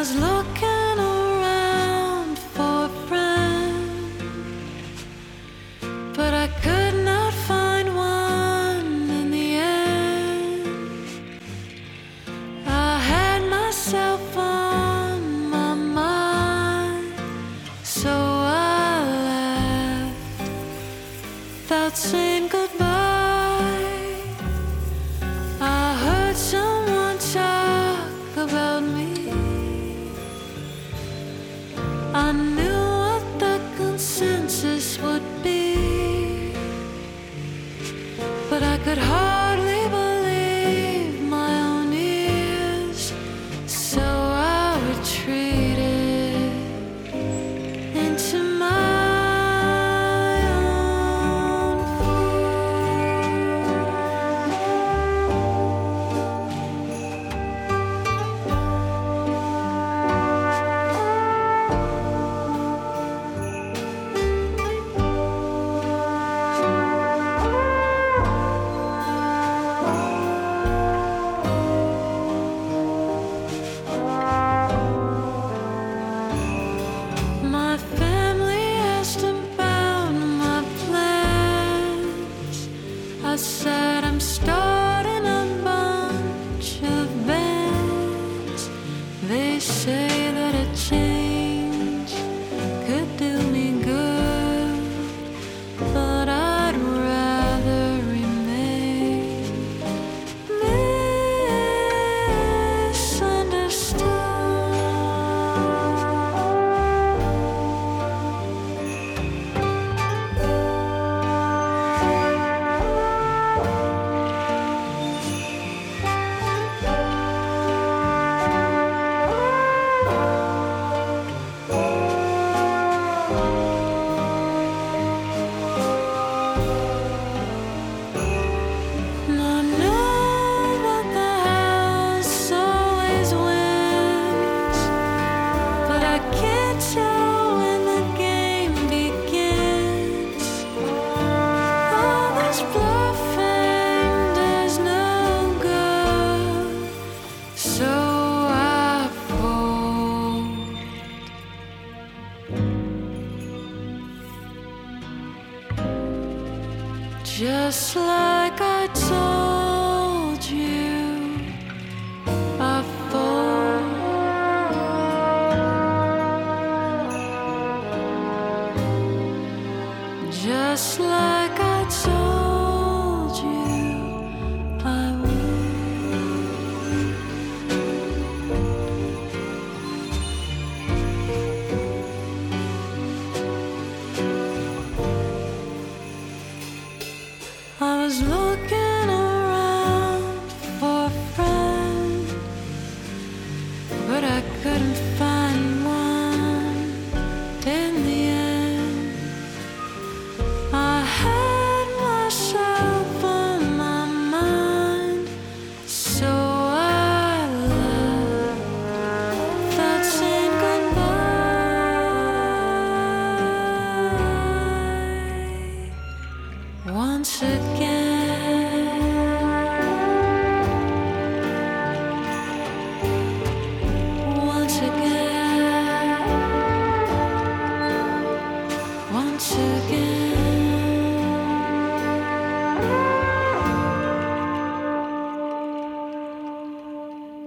was looking around for a friend, but I could not find one in the end. I had myself on my mind, so I left without saying goodbye. I heard someone talk about me. I knew what the consensus would be, but I could hardly believe my own ears, so I retreated into my own My family asked about my plans. I said I'm starting a bunch of bands. They say that a change could do me good, but I'd rather remain I know that the house always wins, but I can't tell when the game begins. All this bluffing does no good, so I fold. Just like I told you, I fold. Just like